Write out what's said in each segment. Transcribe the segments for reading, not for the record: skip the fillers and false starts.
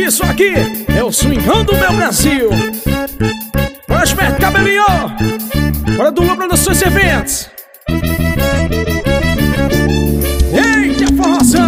Isso aqui é o swingão do meu Brasil. Bora, esperto, cabelinho. Bora do Lula Produções e Eventos. Eita, forrozão.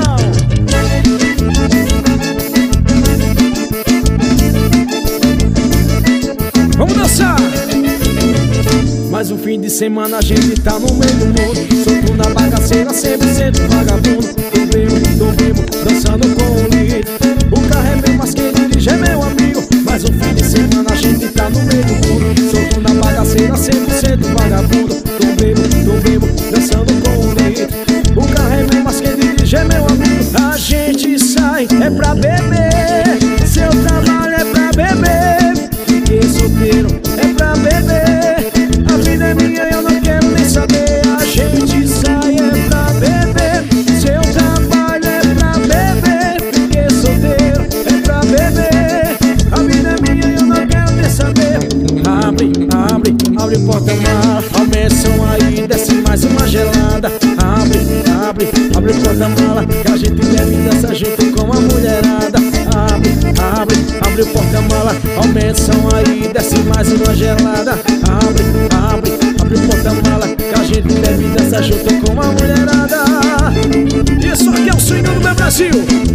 Vamos dançar. Mais um fim de semana a gente tá no meio do mundo, solto na bagaceira, 100% vagabundo. Tô vivo, dançando com o líder. O carro é meu, mas quem dirige é meu amigo. Mais um fim de semana a gente tá no meio do mundo, solto na bagaceira, 100% vagabundo. Tô vivo, dançando com o líder. O carro é meu, mas quem dirige é meu amigo. A gente sai, é pra beber. Seu trabalho é pra beber. Fiquei solteiro, é pra beber. A vida é minha, eu não quero nem saber. A gente sai, é pra beber. Seu trabalho é pra beber. Fiquei solteiro, é pra beber. A vida é minha, eu não quero nem saber. Abre porta-mala, aumenta o som aí, desce mais uma gelada. Abre porta-mala, que a gente bebe e dança junto com a mulherada. Abre o porta-mala, aumenta o som aí, desce mais uma gelada. Abre o porta-mala, que a gente bebe e dança junto com a mulherada. Isso aqui é o swing do meu Brasil.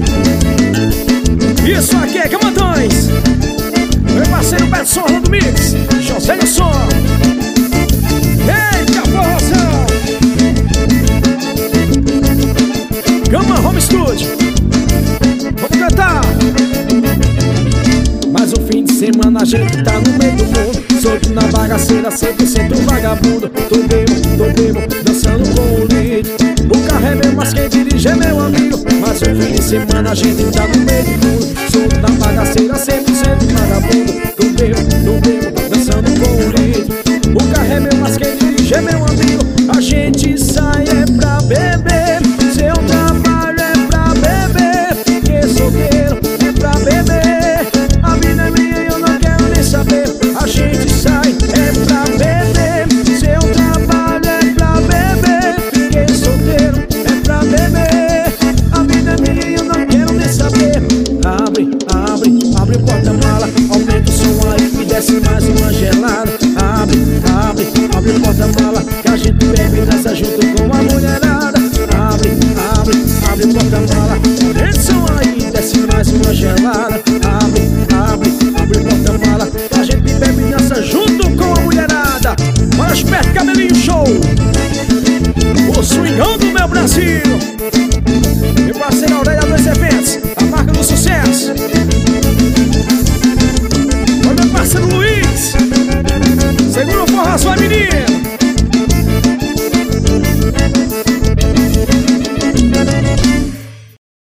Isso aqui é Camantões. Meu parceiro Beto Sorro do Mix, José do Som. Eita, forrozão. Gama Home Studio. Vamos cantar. Mais um fim de semana a gente tá no meio do mundo, solto na bagaceira, 100% vagabundo. Tô vivo, dançando com o líder. O carro é meu, mas quem dirige é meu amigo. Mais um fim de semana a gente tá no meio do mundo, solto na bagaceira, 100% vagabundo. Tô vivo, dançando com o líder. O carro é meu, mas quem dirige é meu amigo. A gente sai, é pra beber. Seu trabalho é pra beber. Fiquei solteiro, é pra beber. A vida é minha e eu não quero nem saber. A gente sai, é pra beber. Seu trabalho é pra beber. Fiquei solteiro, é pra beber. A vida é minha e eu não quero nem saber. Abre o porta-mala, aumenta o som aí e desce mais uma gelada. Abre o porta-mala, que a gente bebe e dança junto com a mulherada. Abre o porta-mala, aumenta o som aí, desce mais uma gelada. Abre o porta-mala, que a gente bebe e dança junto com a mulherada. Bora, esperto, cabelinho, show. O swingão do meu Brasil. Meu parceiro Aurélia dos Eventos, a marca do sucesso.